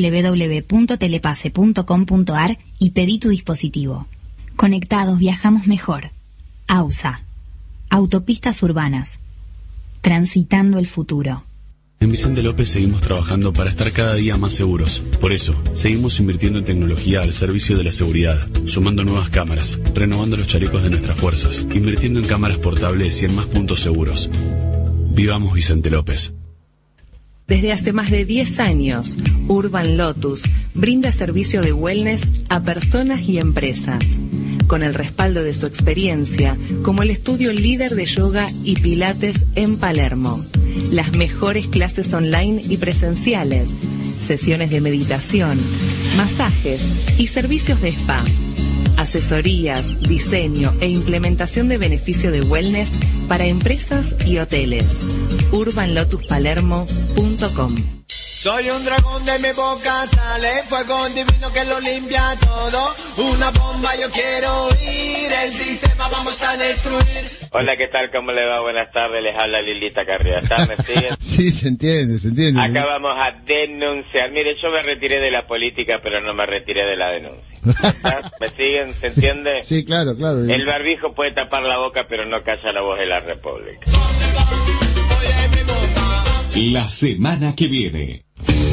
www.telepase.com.ar y pedí tu dispositivo. Conectados viajamos mejor. AUSA. Autopistas urbanas. Transitando el futuro. En Vicente López seguimos trabajando para estar cada día más seguros. Por eso, seguimos invirtiendo en tecnología al servicio de la seguridad, sumando nuevas cámaras, renovando los chalecos de nuestras fuerzas, invirtiendo en cámaras portables y en más puntos seguros. Vivamos Vicente López. Desde hace más de 10 años, Urban Lotus brinda servicio de wellness a personas y empresas, con el respaldo de su experiencia como el estudio líder de yoga y pilates en Palermo. Las mejores clases online y presenciales, sesiones de meditación, masajes y servicios de spa. Asesorías, diseño e implementación de beneficio de wellness para empresas y hoteles. urbanlotuspalermo.com. Soy un dragón, de mi boca sale fuego divino que lo limpia todo. Una bomba yo quiero ir, el sistema vamos a destruir. Hola, ¿qué tal? ¿Cómo le va? Buenas tardes, les habla Lilita Carriaza, ¿me siguen? Sí, se entiende. Acá vamos a denunciar. Mire, yo me retiré de la política, pero no me retiré de la denuncia. ¿Me siguen? ¿Se entiende? Sí, claro. El barbijo puede tapar la boca, pero no calla la voz de la República. La semana que viene.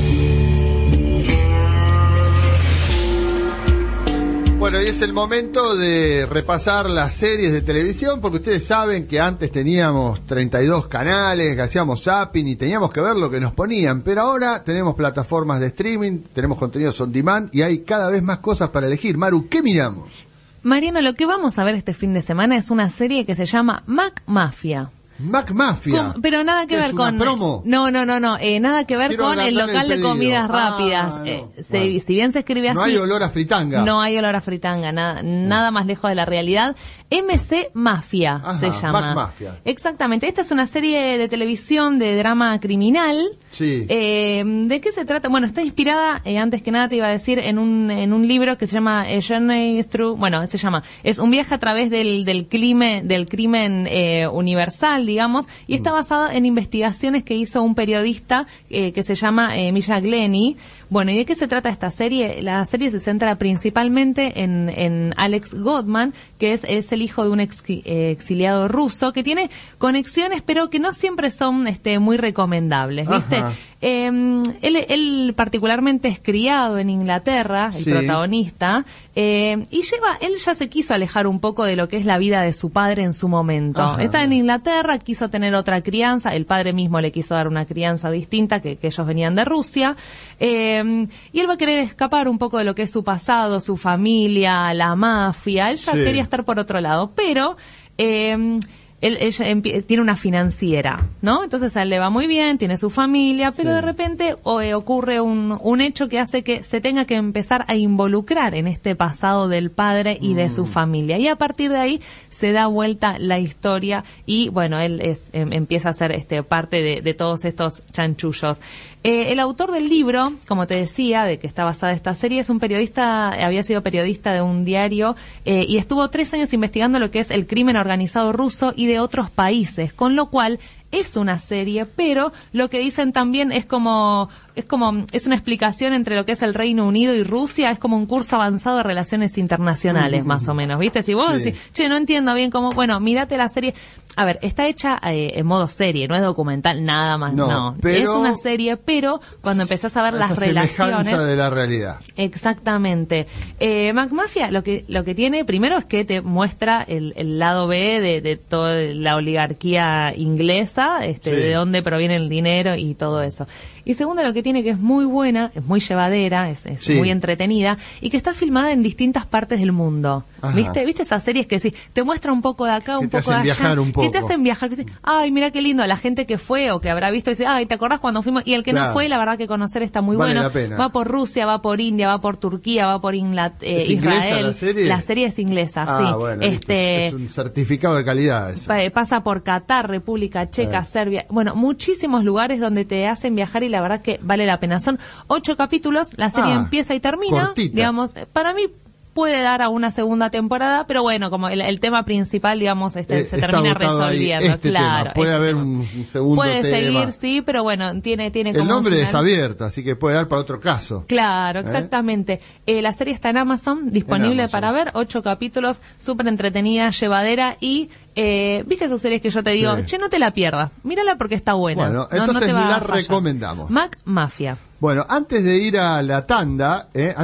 Bueno, y es el momento de repasar las series de televisión, porque ustedes saben que antes teníamos 32 canales, que hacíamos zapping y teníamos que ver lo que nos ponían, pero ahora tenemos plataformas de streaming, tenemos contenidos on demand y hay cada vez más cosas para elegir. Maru, ¿qué miramos? Mariano, lo que vamos a ver este fin de semana es una serie que se llama Mac Mafia. Mac Mafia. Pero nada que ver con... promo? No, nada que ver Quiero con el local de comidas rápidas. Si bien se escribe así... No hay olor a fritanga. No hay olor a fritanga, nada más lejos de la realidad. MC Mafia se llama. Mac Mafia. Exactamente. Esta es una serie de televisión de drama criminal. Sí. ¿De qué se trata? Bueno, está inspirada, antes que nada te iba a decir, en un libro que se llama Journey Through... Bueno, se llama... Es un viaje a través del crimen universal, digamos, y está basado en investigaciones que hizo un periodista que se llama Misha Glenny. Bueno, ¿y de qué se trata esta serie? La serie se centra principalmente en Alex Goldman, que es el hijo de un exiliado ruso, que tiene conexiones, pero que no siempre son muy recomendables, ¿viste? Él particularmente es criado en Inglaterra, el protagonista, y él ya se quiso alejar un poco de lo que es la vida de su padre en su momento. Está en Inglaterra, quiso tener otra crianza, el padre mismo le quiso dar una crianza distinta, que ellos venían de Rusia, y él va a querer escapar un poco de lo que es su pasado, su familia, la mafia. Él ya quería estar por otro lado, pero él tiene una financiera, ¿no? Entonces a él le va muy bien, tiene su familia, pero de repente ocurre un hecho que hace que se tenga que empezar a involucrar en este pasado del padre y de su familia. Y a partir de ahí se da vuelta la historia y, bueno, él empieza a ser parte de todos estos chanchullos. El autor del libro, como te decía, de que está basada esta serie, es un periodista, había sido periodista de un diario y estuvo 3 años investigando lo que es el crimen organizado ruso y de otros países, con lo cual es una serie, pero lo que dicen también es una explicación entre lo que es el Reino Unido y Rusia, es como un curso avanzado de relaciones internacionales, más o menos, ¿viste? Si vos decís, no entiendo bien cómo, bueno, mírate la serie. A ver, está hecha en modo serie, no es documental, nada más, no. Es una serie, pero cuando empezás a ver las relaciones de la realidad. Exactamente. Mac Mafia lo que tiene primero es que te muestra el lado B de toda la oligarquía inglesa, de dónde proviene el dinero y todo eso. Y segundo, lo que tiene que es muy buena, es muy llevadera, es muy entretenida y que está filmada en distintas partes del mundo. ¿Viste esas series que te muestra un poco de acá, un poco de allá, que te hacen viajar, que dices, ay, mira qué lindo, la gente que fue o que habrá visto dice, ay, ¿te acordás cuando fuimos? Y el que no fue, la verdad que conocer está muy bueno. Va por Rusia, va por India, va por Turquía, va por Israel. ¿La serie? La serie es inglesa, sí. Bueno, es un certificado de calidad eso. Pasa por Qatar, República Checa, Serbia, bueno, muchísimos lugares donde te hacen viajar y la verdad que vale la pena. Son 8 capítulos, la serie empieza y termina, cortita. Digamos, para mí puede dar a una segunda temporada, pero bueno, como el tema principal, digamos, se termina resolviendo, claro. Puede haber un segundo puede tema. Seguir, sí, pero bueno, tiene como el nombre es abierto, así que puede dar para otro caso. Claro, exactamente. La serie está en Amazon, disponible para ver, 8 capítulos, súper entretenida, llevadera y ¿viste esas series que yo te digo? No te la pierdas, mírala porque está buena. Bueno, entonces la recomendamos. Mac Mafia. Bueno, antes de ir a la tanda,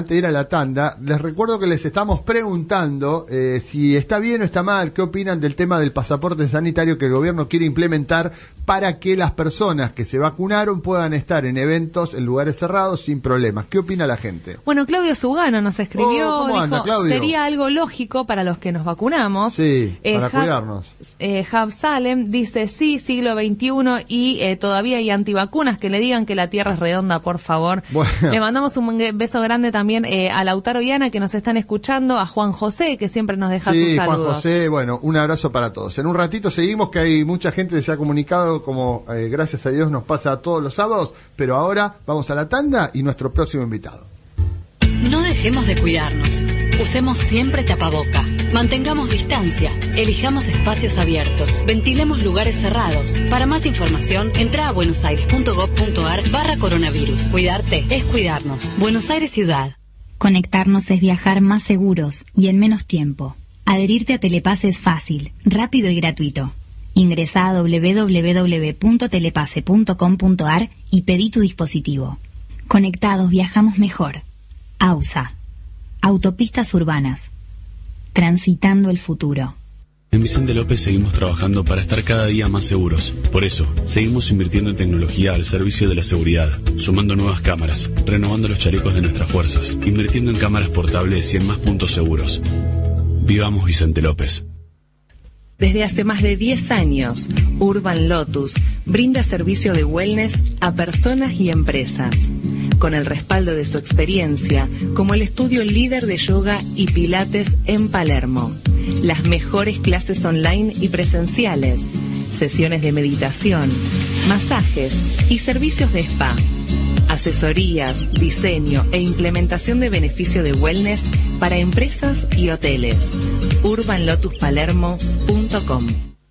les recuerdo que les estamos preguntando si está bien o está mal, qué opinan del tema del pasaporte sanitario que el gobierno quiere implementar para que las personas que se vacunaron puedan estar en eventos, en lugares cerrados, sin problemas. ¿Qué opina la gente? Bueno, Claudio Sugano nos escribió, ¿cómo anda, Claudio? Sería algo lógico para los que nos vacunamos. Sí, para cuidarnos. Jav Salem dice, sí, siglo XXI y todavía hay antivacunas que le digan que la Tierra es redonda, por favor. Bueno. Le mandamos un beso grande también a Lautaro y Ana que nos están escuchando, a Juan José que siempre nos deja sus saludos. Juan José, bueno, un abrazo para todos. En un ratito seguimos, que hay mucha gente que se ha comunicado, como gracias a Dios nos pasa todos los sábados, pero ahora vamos a la tanda y nuestro próximo invitado. No dejemos de cuidarnos. Usemos siempre tapaboca. Mantengamos distancia. Elijamos espacios abiertos. Ventilemos lugares cerrados. Para más información, entra a buenosaires.gov.ar/coronavirus. Cuidarte es cuidarnos. Buenos Aires Ciudad. Conectarnos es viajar más seguros y en menos tiempo. Adherirte a Telepase es fácil, rápido y gratuito. Ingresá a www.telepase.com.ar y pedí tu dispositivo. Conectados viajamos mejor. AUSA. Autopistas urbanas. Transitando el futuro. En Vicente López seguimos trabajando para estar cada día más seguros. Por eso, seguimos invirtiendo en tecnología al servicio de la seguridad, sumando nuevas cámaras, renovando los chalecos de nuestras fuerzas, invirtiendo en cámaras portables y en más puntos seguros. Vivamos Vicente López. Desde hace más de 10 años, Urban Lotus brinda servicio de wellness a personas y empresas, con el respaldo de su experiencia como el estudio líder de yoga y pilates en Palermo. Las mejores clases online y presenciales, sesiones de meditación, masajes y servicios de spa. Asesorías, diseño e implementación de beneficio de wellness para empresas y hoteles. urbanlotuspalermo.com.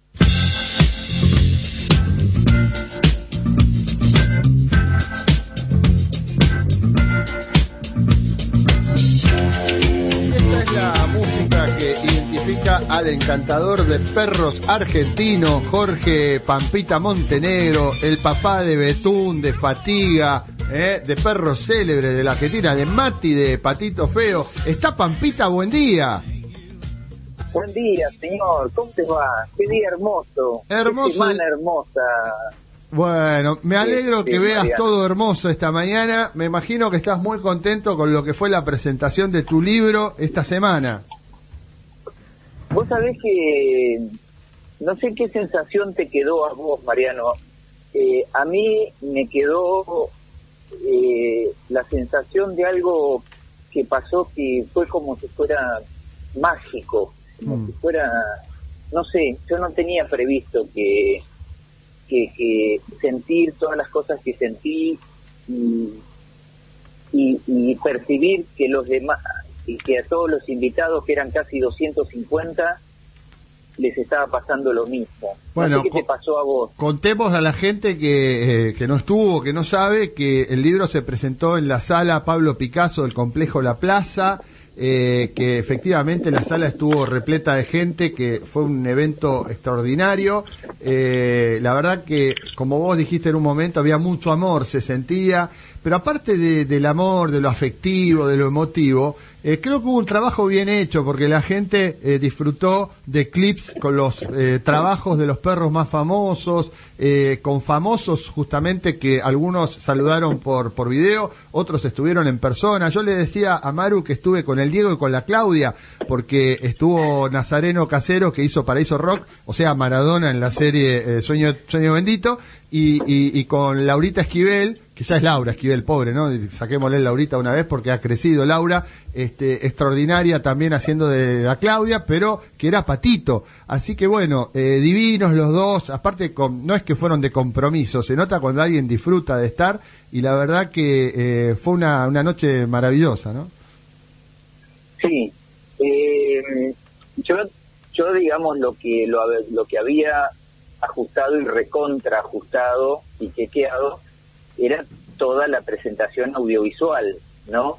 Esta es la música que identifica al encantador de perros argentino, Jorge Pampita Montenegro, el papá de Betún, de Fatiga, de Perro Célebre, de la Argentina, de Mati, de Patito Feo. Está Pampita, buen día. Buen día, señor. ¿Cómo te va? Qué día hermoso. Hermoso. Qué semana hermosa. Bueno, me alegro que veas Mariano. todo hermoso esta mañana. Me imagino que estás muy contento con lo que fue la presentación de tu libro esta semana. Vos sabés que no sé qué sensación te quedó a vos, Mariano. A mí me quedó la sensación de algo que pasó que fue como si fuera mágico, como si fuera, no sé, yo no tenía previsto que sentir todas las cosas que sentí y percibir que los demás, y que a todos los invitados, que eran casi 250, les estaba pasando lo mismo. Bueno, no sé qué te pasó a vos. Contemos a la gente que no estuvo, que no sabe, que el libro se presentó en la sala Pablo Picasso del Complejo La Plaza, que efectivamente la sala estuvo repleta de gente, que fue un evento extraordinario. La verdad que, como vos dijiste en un momento, había mucho amor, se sentía, pero aparte del amor, de lo afectivo, de lo emotivo, creo que hubo un trabajo bien hecho, porque la gente disfrutó de clips con los trabajos de los perros más famosos, con famosos justamente que algunos saludaron por video, otros estuvieron en persona. Yo le decía a Maru que estuve con el Diego y con la Claudia, porque estuvo Nazareno Casero, que hizo Paraíso Rock, o sea, Maradona en la serie Sueño Bendito, y con Laurita Esquivel, que ya es Laura Esquivel, pobre, ¿no? Saquémosle Laurita una vez porque ha crecido Laura, extraordinaria también haciendo de la Claudia, pero que era Patito. Así que bueno, divinos los dos, aparte no es que fueron de compromiso, se nota cuando alguien disfruta de estar, y la verdad que fue una noche maravillosa, ¿no? Sí, yo digamos lo que había ajustado y recontra ajustado y chequeado era toda la presentación audiovisual, ¿no?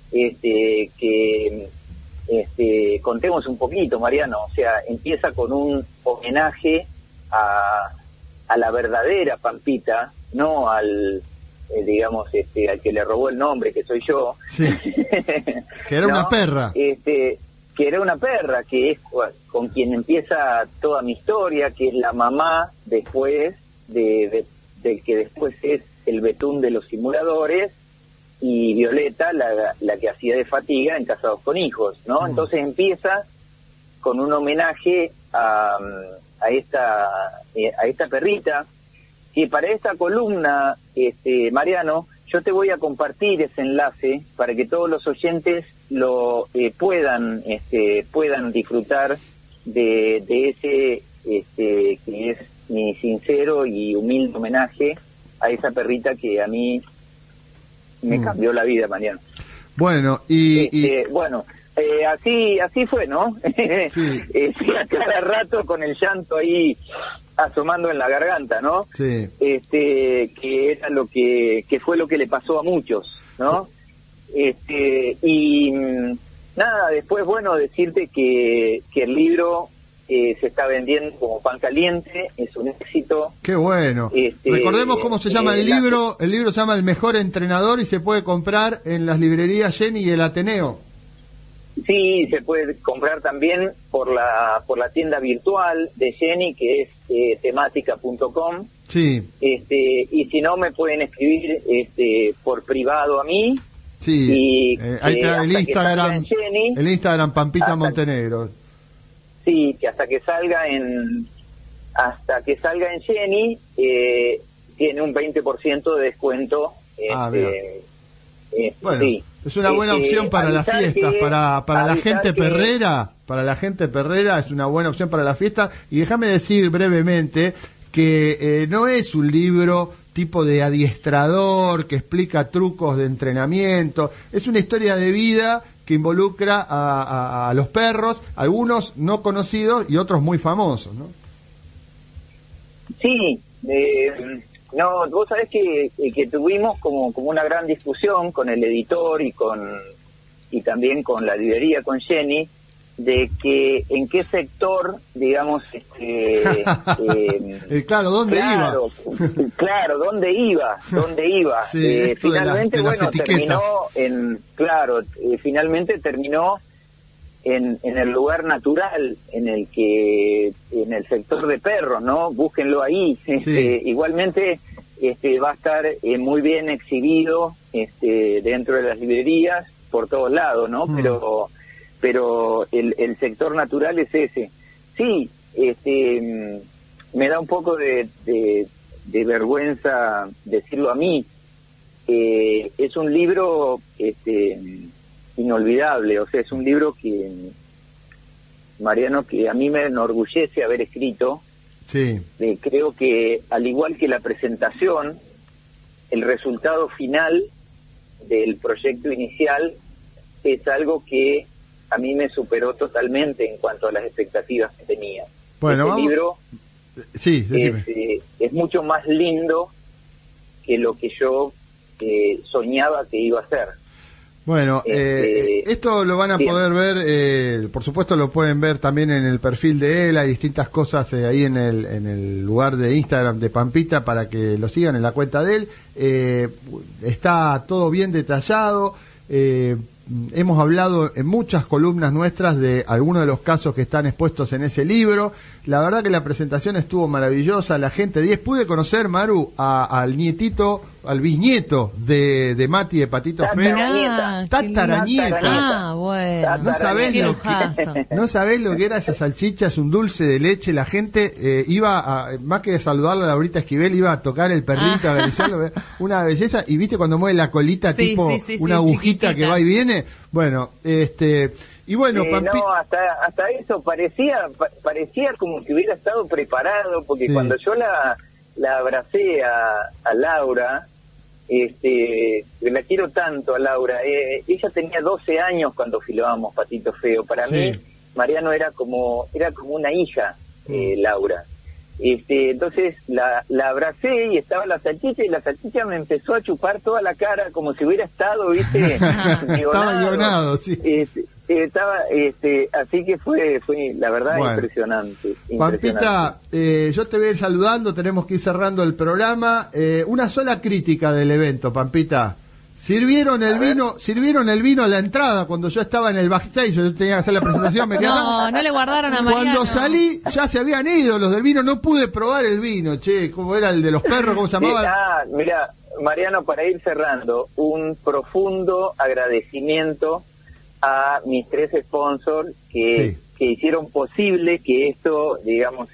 Contemos un poquito, Mariano, o sea, empieza con un homenaje a la verdadera Pampita, no al al que le robó el nombre, que soy yo. Sí. Que era, ¿no?, una perra. Que era una perra, que es con quien empieza toda mi historia, que es la mamá después del que después es el Betún de los simuladores, y Violeta, la que hacía de Fatiga en Casados con Hijos, ¿no? Entonces empieza con un homenaje a esta perrita, que para esta columna, Mariano, yo te voy a compartir ese enlace para que todos los oyentes lo puedan disfrutar de ese que es mi sincero y humilde homenaje a esa perrita que a mí me cambió la vida, Mariano. Bueno, así fue, ¿no? Sí. A cada rato con el llanto ahí asomando en la garganta, ¿no? Sí. Que era que fue lo que le pasó a muchos, ¿no? Y nada, después, bueno, decirte que el libro se está vendiendo como pan caliente, es un éxito. Qué bueno. Recordemos cómo se llama el libro. El libro se llama El Mejor Entrenador y se puede comprar en las librerías Jenny y el Ateneo. Sí, se puede comprar también por la tienda virtual de Jenny, que es temática.com. Sí. Y si no, me pueden escribir por privado a mí. Sí. Ahí está el Instagram Pampita Montenegro. sí, que hasta que salga en Jenny, tiene un 20% de descuento. Bueno, sí. Es una buena opción para las fiestas, para la gente perrera. Para la gente perrera es una buena opción para la fiesta. Y déjame decir brevemente que no es un libro tipo de adiestrador que explica trucos de entrenamiento. Es una historia de vida que involucra a los perros, algunos no conocidos y otros muy famosos, ¿no? Sí, no, vos sabés que tuvimos como una gran discusión con el editor y también con la librería, con Jenny, de que en qué sector, digamos, claro, ¿dónde iba? Claro, ¿dónde iba? Sí, finalmente, de las etiquetas. Finalmente terminó en el lugar natural, en el sector de perros, ¿no? Búsquenlo ahí. Sí. Igualmente va a estar muy bien exhibido dentro de las librerías por todos lados, ¿no? Pero el sector natural es ese. Sí, me da un poco de vergüenza decirlo a mí. Es un libro inolvidable, o sea, es un libro que, Mariano, que a mí me enorgullece haber escrito. Sí. Creo que, al igual que la presentación, el resultado final del proyecto inicial es algo que a mí me superó totalmente en cuanto a las expectativas que tenía. Bueno, este libro sí, es mucho más lindo que lo que yo soñaba que iba a ser. Bueno, esto lo van a poder ver, por supuesto lo pueden ver también en el perfil de él, hay distintas cosas ahí en el lugar de Instagram de Pampita para que lo sigan en la cuenta de él. Está todo bien detallado. Hemos hablado en muchas columnas nuestras de algunos de los casos que están expuestos en ese libro. La verdad que la presentación estuvo maravillosa. La gente 10. Pude conocer, Maru, al nietito, al bisnieto de Mati de Patito Feo. Tatarañeta. Bueno. No sabés lo que era esa salchicha, es un dulce de leche. La gente iba más que saludarla a Laurita Esquivel, iba a tocar el perrito, a acariciarlo. Una belleza. Y viste cuando mueve la colita, tipo una agujita chiquitita que va y viene. Bueno, y bueno, no, hasta eso parecía como que hubiera estado preparado, porque cuando yo la abracé a Laura, la quiero tanto a Laura, ella tenía 12 años cuando filmábamos Patito Feo. Para mí, Mariano era como una hija, Laura. Entonces la abracé y estaba la salchicha, y la salchicha me empezó a chupar toda la cara como si hubiera estado, ¿viste? Estaba guionado, sí. Así que fue la verdad, impresionante. Pampita, yo te voy a ir saludando, tenemos que ir cerrando el programa. Una sola crítica del evento, Pampita. Sirvieron el vino a la entrada cuando yo estaba en el backstage, yo tenía que hacer la presentación, no le guardaron a Mariano. Cuando salí ya se habían ido los del vino, no pude probar el vino, ¿cómo era el de los perros? ¿Cómo se llamaba? Mira, Mariano, para ir cerrando, un profundo agradecimiento a mis 3 sponsors que hicieron posible que esto, digamos,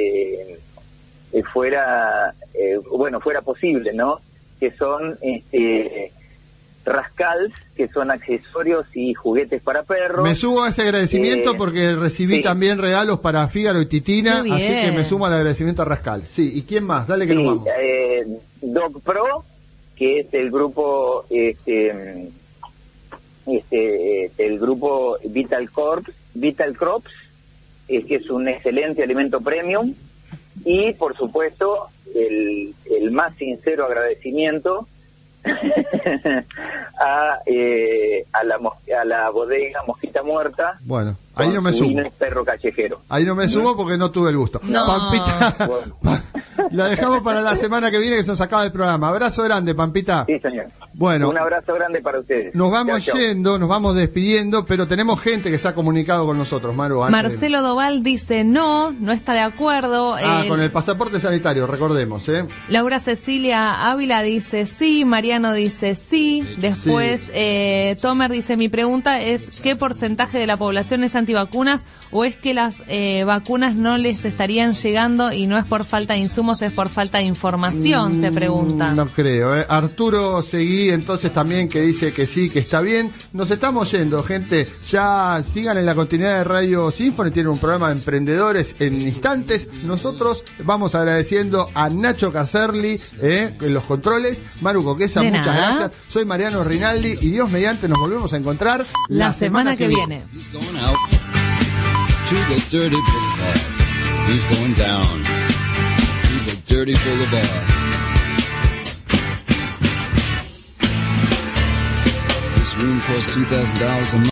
fuera posible, ¿no? Que son Rascals, que son accesorios y juguetes para perros. Me subo a ese agradecimiento porque recibí también regalos para Fígaro y Titina, así que me sumo al agradecimiento a Rascal. Sí, ¿y quién más? Dale que nos vamos. Dog Pro, que es el grupo el grupo Vital Crops, que es un excelente alimento premium, y por supuesto el más sincero agradecimiento a la bodega Mosquita Muerta. Bueno, ahí no me sumo. Perro callejero. Ahí no me sumo porque no tuve el gusto. No. Pampita, la dejamos para la semana que viene, que se nos acaba el programa. Abrazo grande, Pampita. Sí, señor. Bueno, un abrazo grande para ustedes. Nos vamos chau, yendo, nos vamos despidiendo, pero tenemos gente que se ha comunicado con nosotros, Maru. Marcelo Doval dice no está de acuerdo. Con el pasaporte sanitario, recordemos, Laura Cecilia Ávila dice sí, Mariano dice sí. Después, Tomer dice, mi pregunta es, ¿qué porcentaje de la población es antivacunas o es que las vacunas no les estarían llegando y no es por falta de insumos, es por falta de información, se pregunta? No creo, Arturo Seguí, entonces también, que dice que sí, que está bien. Nos estamos yendo, gente. Ya sigan en la continuidad de Radio Symphony, tienen un programa de emprendedores en instantes. Nosotros vamos agradeciendo a Nacho Caserli en los controles, Maru Coquesa, muchas gracias. Soy Mariano Rinaldi y Dios mediante nos volvemos a encontrar la semana que viene. Room costs $2,000 a month.